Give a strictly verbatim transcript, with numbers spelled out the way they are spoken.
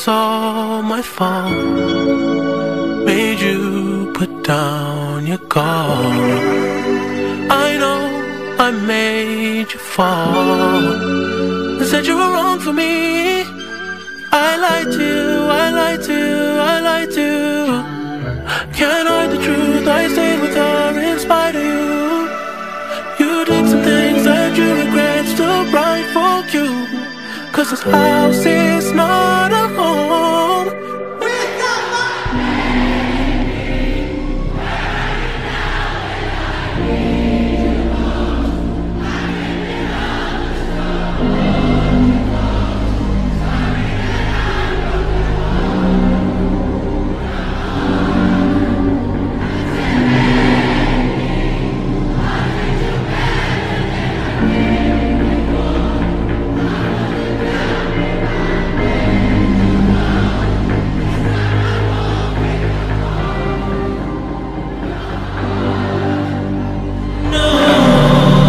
all my fault. Made you put down your guard. I know I made you fall. I said you were wrong for me. I lied to you, I lied to you, I lied to you. Can't hide the truth, I stayed with her in spite of you. You did some things that you regret, still right for you. Cause this house is not a home.